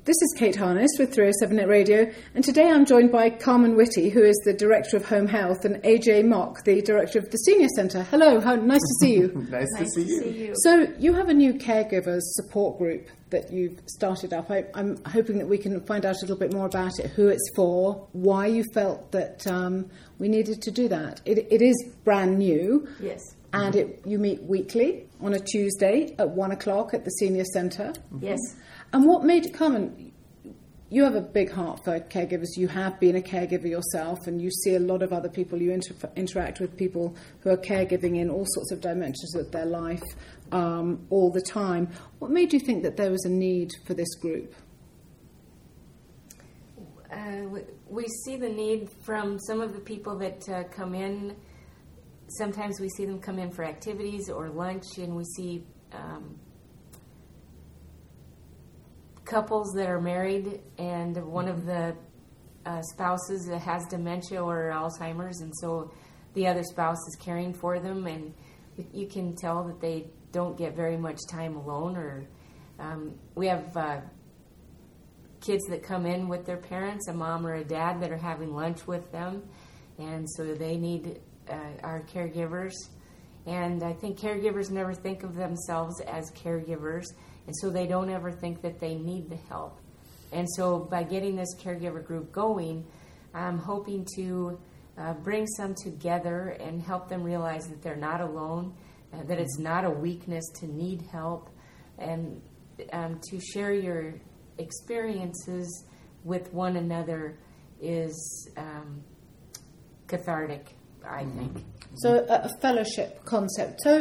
This is Kate Harness with 307 Net Radio, and today I'm joined by Carmen Whitty, who is the Director of Home Health, and AJ Mock, the Director of the Senior Centre. Hello, nice to see you. Nice to see you. So you have a new caregivers support group that you've started up. I'm hoping that we can find out a little bit more about it, who it's for, why you felt that we needed to do that. It is brand new. Yes. And you meet weekly on a Tuesday at 1 o'clock at the Senior Centre. Yes. And what made it, Carmen, you have a big heart for caregivers. You have been a caregiver yourself, and you see a lot of other people. You interact with people who are caregiving in all sorts of dimensions of their life all the time. What made you think that there was a need for this group? We see the need from some of the people that come in. Sometimes we see them come in for activities or lunch, and we see couples that are married, and one of the spouses has dementia or Alzheimer's, and so the other spouse is caring for them, and you can tell that they don't get very much time alone. Or we have kids that come in with their parents, a mom or a dad, that are having lunch with them, and so they need our caregivers. And I think caregivers never think of themselves as caregivers, and so they don't ever think that they need the help. And so by getting this caregiver group going, I'm hoping to bring some together and help them realize that they're not alone, that it's not a weakness to need help, and to share your experiences with one another is cathartic, I think. So a fellowship concept. So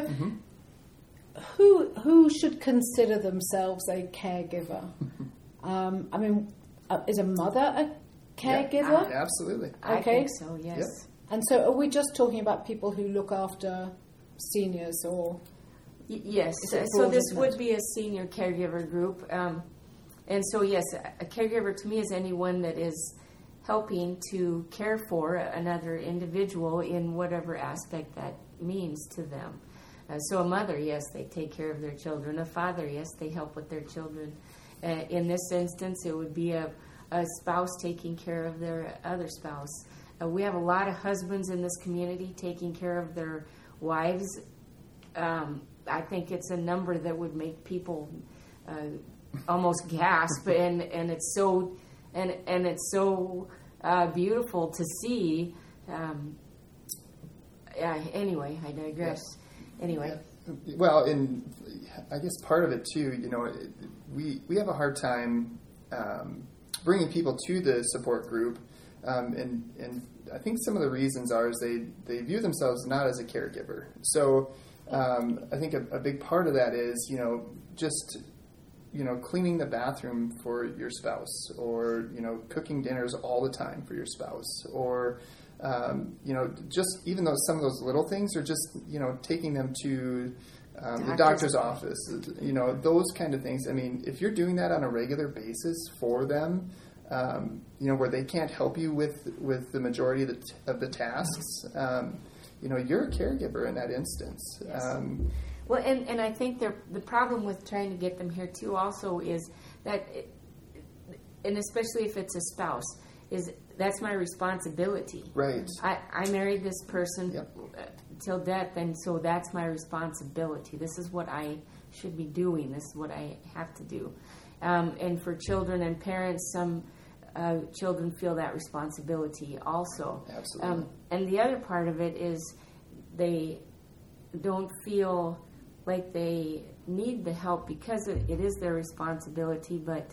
who should consider themselves a caregiver? I mean, is a mother a caregiver? Yeah, absolutely. I think so, yes. Yep. And so are we just talking about people who look after seniors, or? Yes, so this would be a senior caregiver group. And so, yes, a caregiver to me is anyone that is helping to care for another individual in whatever aspect that means to them. So a mother, yes, they take care of their children. A father, yes, they help with their children. In this instance, it would be a spouse taking care of their other spouse. We have a lot of husbands in this community taking care of their wives. I think it's a number that would make people almost gasp, and it's so beautiful to see. Anyway, I digress. Anyway. Yeah. Well, and I guess part of it too, we have a hard time bringing people to the support group, and I think some of the reasons are is they view themselves not as a caregiver. So I think a big part of that is just cleaning the bathroom for your spouse, or cooking dinners all the time for your spouse, or just even though some of those little things are just taking them to the doctor's office, those kind of things. I mean, if you're doing that on a regular basis for them, where they can't help you with the majority of the tasks, you're a caregiver in that instance. Yes. Well, and I think the problem with trying to get them here too also is that, and especially if it's a spouse, is that's my responsibility. Right. I married this person till death, and so that's my responsibility. This is what I should be doing. This is what I have to do. And for children and parents, some children feel that responsibility also. Absolutely. And the other part of it is they don't feel like they need the help because it is their responsibility, but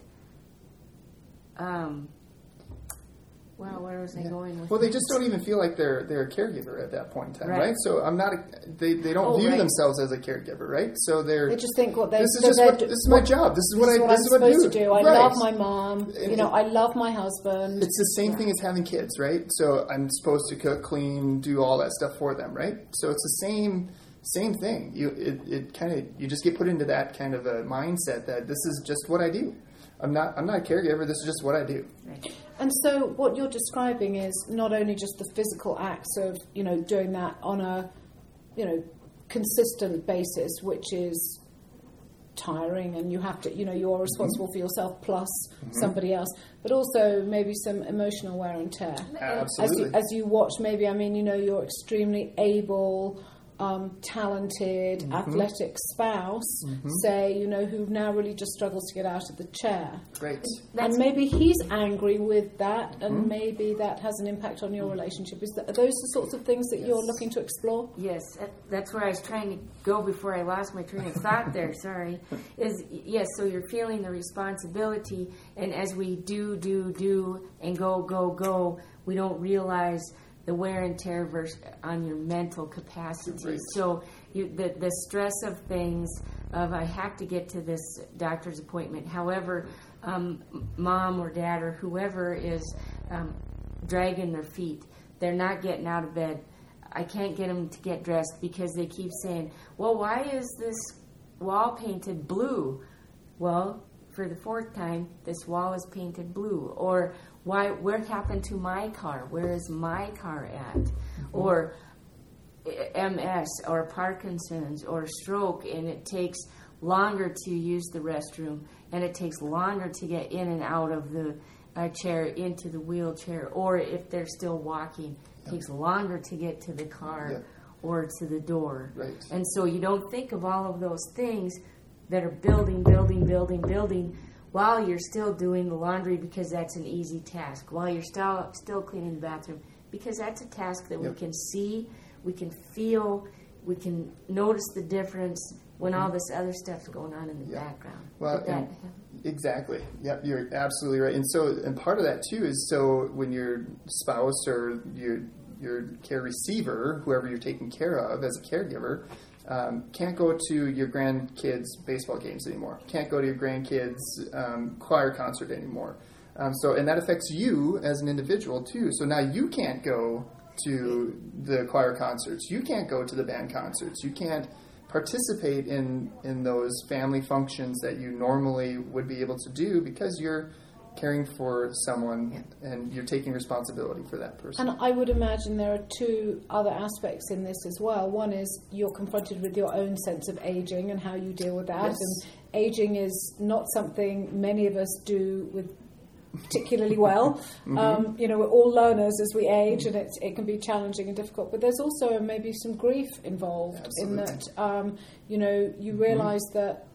where was I going with Well, this? they just don't even feel like they're a caregiver at that point in time, right? So they don't view themselves as a caregiver, right? So they just think this is my job. This is what I'm supposed to do. I love my mom. I love my husband. It's the same thing as having kids, right? So I'm supposed to cook, clean, do all that stuff for them, right? So it's the same thing. You just get put into that kind of a mindset that this is just what I do. I'm not a caregiver. This is just what I do. Right. And so what you're describing is not only just the physical acts of, doing that on a, consistent basis, which is tiring, and you have to, you're responsible for yourself plus somebody else, but also maybe some emotional wear and tear. Absolutely. As you watch, maybe, you're extremely able, talented, athletic spouse, say, who now really just struggles to get out of the chair. Great. And maybe he's angry with that, and maybe that has an impact on your relationship. Are those the sorts of things that you're looking to explore? Yes, that's where I was trying to go before I lost my train of thought there, sorry. So you're feeling the responsibility, and as we do, and go, we don't realize the wear and tear on your mental capacity. Right. So the stress of things, of I have to get to this doctor's appointment. However, mom or dad or whoever is dragging their feet, they're not getting out of bed. I can't get them to get dressed because they keep saying, well, why is this wall painted blue? Well, for the fourth time, this wall is painted blue. Or what happened to my car? Where is my car at? Or MS or Parkinson's or stroke, and it takes longer to use the restroom, and it takes longer to get in and out of the chair into the wheelchair, or if they're still walking, it takes longer to get to the car or to the door. Right. And so you don't think of all of those things that are building while you're still doing the laundry, because that's an easy task, while you're still cleaning the bathroom, because that's a task that we can see, we can feel, we can notice the difference when all this other stuff's going on in the background. Well, exactly. Yep, you're absolutely right. And part of that too is, so when your spouse or your care receiver, whoever you're taking care of as a caregiver, can't go to your grandkids' baseball games anymore, can't go to your grandkids' choir concert anymore. And that affects you as an individual too. So now you can't go to the choir concerts, you can't go to the band concerts, you can't participate in those family functions that you normally would be able to do because you're caring for someone and you're taking responsibility for that person. And I would imagine there are two other aspects in this as well. One is you're confronted with your own sense of aging and how you deal with that. Yes. And aging is not something many of us do with particularly well. We're all learners as we age, and it can be challenging and difficult. But there's also maybe some grief involved. Absolutely. In that, you realise that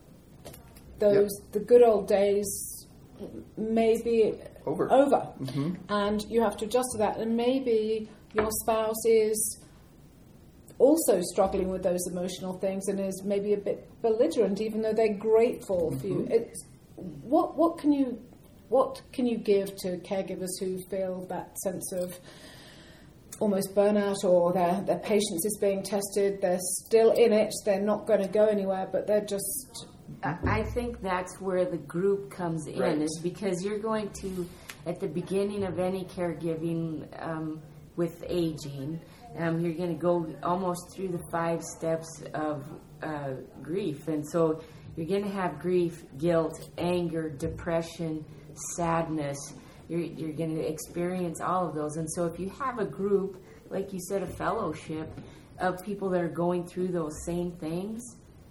the good old days may be over. And you have to adjust to that. And maybe your spouse is also struggling with those emotional things and is maybe a bit belligerent, even though they're grateful for you. What can you give to caregivers who feel that sense of almost burnout, or their patience is being tested, they're still in it, they're not going to go anywhere, but they're just... I think that's where the group comes in, is because you're going to, at the beginning of any caregiving with aging, you're going to go almost through the 5 steps of grief. And so you're going to have grief, guilt, anger, depression, sadness. You're going to experience all of those. And so if you have a group, like you said, a fellowship of people that are going through those same things,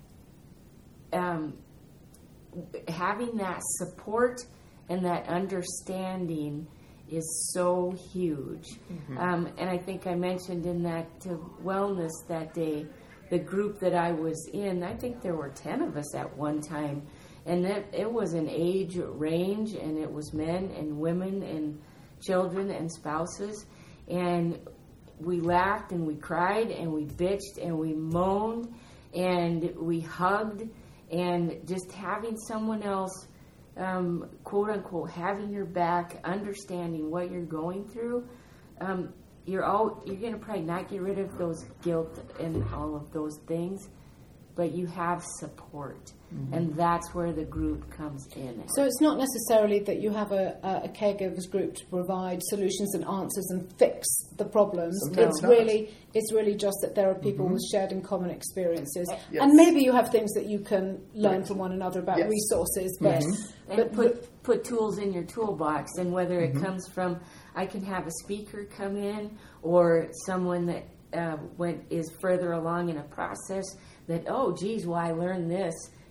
having that support and that understanding is so huge. And I think I mentioned in that wellness that day, the group that I was in, I think there were 10 of us at one time, and it was an age range, and it was men and women and children and spouses, and we laughed and we cried and we bitched and we moaned and we hugged. And just having someone else, quote unquote, having your back, understanding what you're going through, you're going to probably not get rid of those guilt and all of those things, but you have support. And that's where the group comes in. So it's not necessarily that you have a caregivers group to provide solutions and answers and fix the problems. It's really just that there are people with shared and common experiences. And maybe you have things that you can learn from one another about resources. But, and put tools in your toolbox, and whether it comes from, I can have a speaker come in, or someone that is further along in a process that, oh, geez, well, I learned this,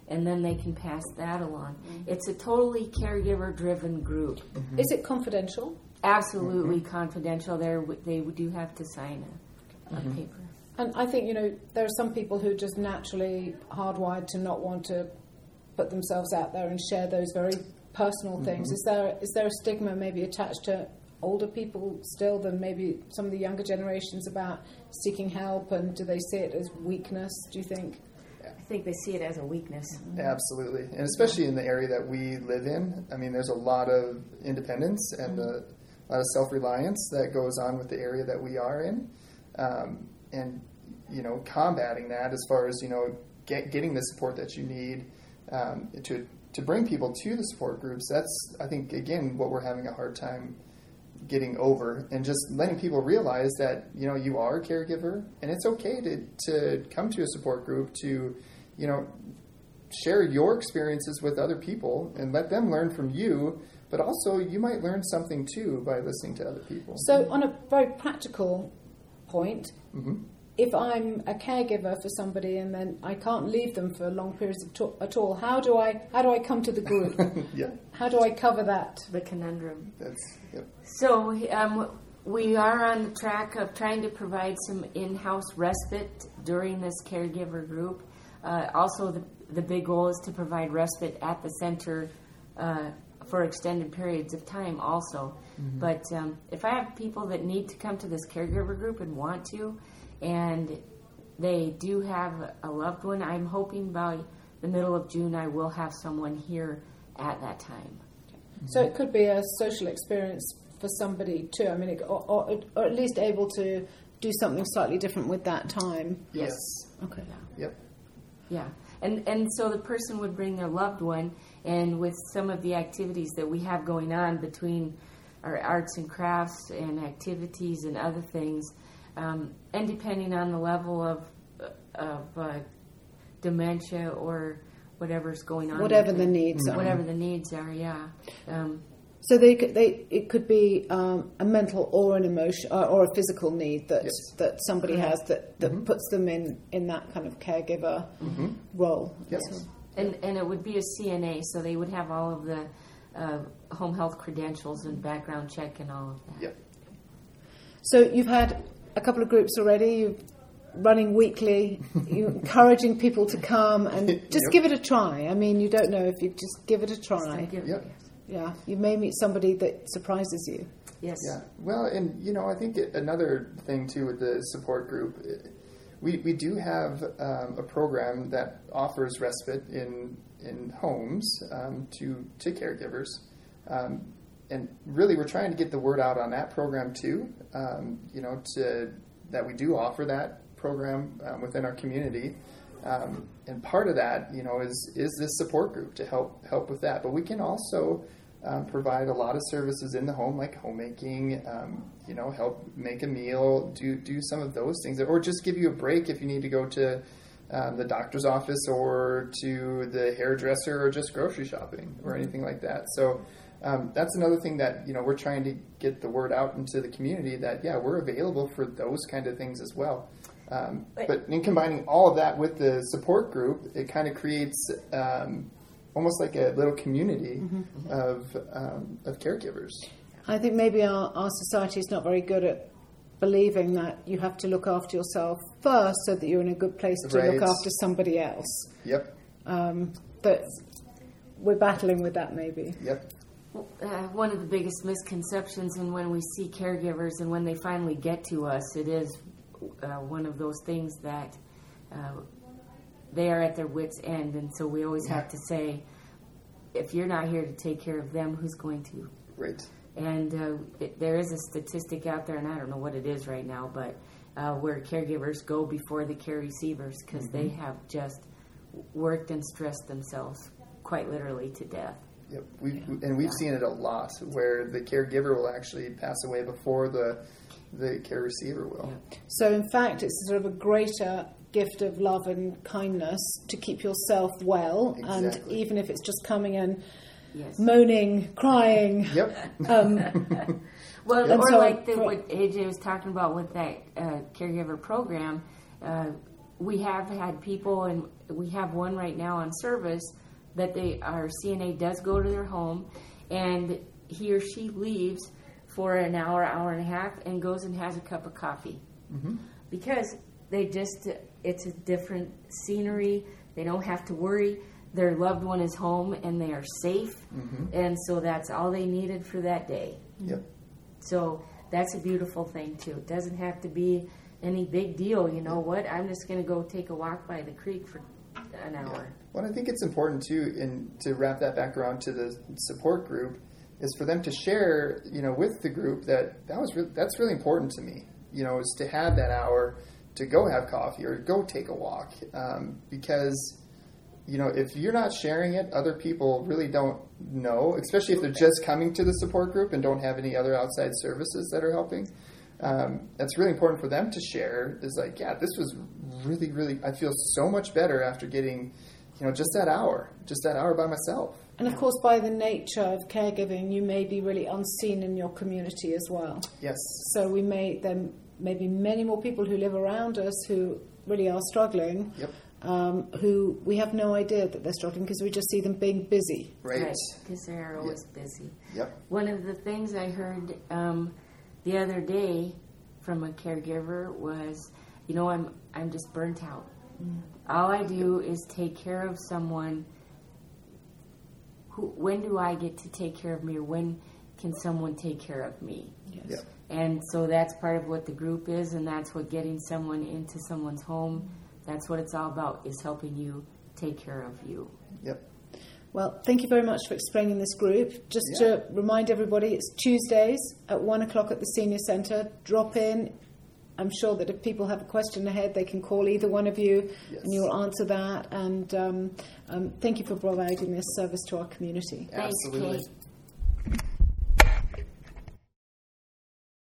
and then they can pass that along. It's a totally caregiver-driven group. Is it confidential? Absolutely confidential. They do have to sign a paper. And I think, there are some people who are just naturally hardwired to not want to put themselves out there and share those very personal things. Is there a stigma maybe attached to older people still than maybe some of the younger generations about seeking help, and do they see it as weakness, do you think? I think they see it as a weakness. Absolutely. And especially in the area that we live in, I mean, there's a lot of independence and a lot of self-reliance that goes on with the area that we are in. And, combating that as far as, getting the support that you need to bring people to the support groups, that's, I think, again, what we're having a hard time getting over, and just letting people realize that, you are a caregiver, and it's okay to come to a support group to, share your experiences with other people and let them learn from you, but also you might learn something too by listening to other people. So on a very practical point, if I'm a caregiver for somebody and then I can't leave them for long periods at all, how do I come to the group? Yeah. How do I cover that? The conundrum. Yep. So we are on the track of trying to provide some in-house respite during this caregiver group. Also, the big goal is to provide respite at the center for extended periods of time also. But if I have people that need to come to this caregiver group and want to, and they do have a loved one, I'm hoping by the middle of June I will have someone here at that time. So it could be a social experience for somebody too. I mean, or at least able to do something slightly different with that time. Yes. Okay. Yep. Yeah. And so the person would bring their loved one, and with some of the activities that we have going on between our arts and crafts and activities and other things, and depending on the level of dementia or whatever's going on. Whatever the needs are. Whatever the needs are, yeah. So it could be a mental or an emotion or a physical need that somebody has that puts them in that kind of caregiver role. Yes. And it would be a CNA, so they would have all of the home health credentials and background check and all of that. Yep. So you've had a couple of groups already. You're running weekly. You're encouraging people to come and just give it a try. I mean, you don't know if you just give it a try. Yep. Yeah, you may meet somebody that surprises you. Yes. Yeah. Well, and I think another thing too with the support group, we do have a program that offers respite in homes to caregivers, and really we're trying to get the word out on that program too. That we do offer that program within our community. And part of that, is this support group to help with that. But we can also provide a lot of services in the home, like homemaking, help make a meal, do some of those things, or just give you a break if you need to go to the doctor's office or to the hairdresser or just grocery shopping or anything like that. So that's another thing that, we're trying to get the word out into the community that, we're available for those kind of things as well. But in combining all of that with the support group, it kind of creates almost like a little community of caregivers. I think maybe our society is not very good at believing that you have to look after yourself first so that you're in a good place to look after somebody else. Yep. That we're battling with that maybe. Yep. One of the biggest misconceptions, and when we see caregivers and when they finally get to us, it is one of those things that they are at their wits' end, and so we always have to say, if you're not here to take care of them, who's going to? Right. And there is a statistic out there, and I don't know what it is right now, but where caregivers go before the care receivers because they have just worked and stressed themselves quite literally to death. Yep, we've seen it a lot where the caregiver will actually pass away before the care receiver will. Yeah. So in fact, it's sort of a greater gift of love and kindness to keep yourself well, Exactly. and even if it's just coming in, moaning, crying. Yep. Well, And or so like what AJ was talking about with that caregiver program, we have had people, and we have one right now on service, that our CNA does go to their home, and he or she leaves for an hour, hour and a half, and goes and has a cup of coffee. Mm-hmm. Because it's a different scenery. They don't have to worry. Their loved one is home, and they are safe. Mm-hmm. And so that's all they needed for that day. Yep. So that's a beautiful thing, too. It doesn't have to be any big deal. You know what? I'm just going to go take a walk by the creek for an hour. Yeah. Well, I think it's important, too, to wrap that back around to the support group, is for them to share, with the group that's really important to me, is to have that hour to go have coffee or go take a walk. Because, if you're not sharing it, other people really don't know, especially if they're just coming to the support group and don't have any other outside services that are helping. That's really important for them to share. Is like, yeah, this was really, really, I feel so much better after getting, just that hour by myself. And of course, by the nature of caregiving, you may be really unseen in your community as well. Yes. So there may be many more people who live around us who really are struggling. Yep. Who we have no idea that they're struggling because we just see them being busy. Right. Because they're always busy. Yep. One of the things I heard the other day from a caregiver was, I'm just burnt out. Mm. All I do is take care of someone. When do I get to take care of me, or when can someone take care of me? Yes. Yep. And so that's part of what the group is, and that's what getting someone into someone's home, that's what it's all about, is helping you take care of you. Yep. Well, thank you very much for explaining this group. Just to remind everybody, it's Tuesdays at 1 o'clock at the Senior Centre. Drop in. I'm sure that if people have a question ahead, they can call either one of you, and you'll answer that. And thank you for providing this service to our community. Absolutely. Thanks, Kate.